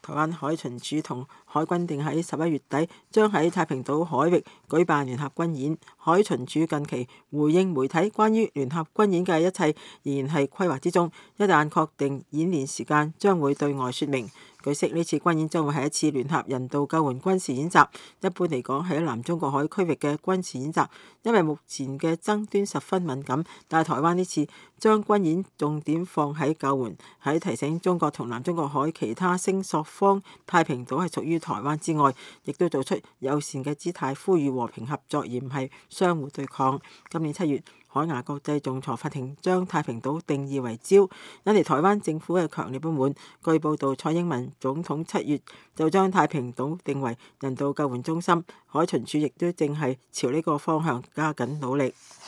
台灣海巡署同海軍定喺11月底將喺太平島海域舉辦聯合軍演。海巡署近期回應媒體關於聯合軍演嘅一切仍然係規劃之中，一旦確定演練時間，將會對外說明。據悉，呢次軍演將會係一次聯合人道救援軍事演習，一般嚟講係喺南中國海區域嘅軍事演習，因為目前嘅爭端十分敏感，但係台灣呢次將軍演重點放喺救援，喺提醒中國同南中國海其他聲索方太平島係屬於台灣之外，亦都做出友善嘅姿態，呼籲和平合作而唔係相互對抗。今年7月，海牙國際仲裁法庭將太平島定義為礁，引嚟台灣政府嘅強烈不滿。據報道，蔡英文總統7月就將太平島定為人道救援中心，海巡署亦都正係朝呢個方向加緊努力。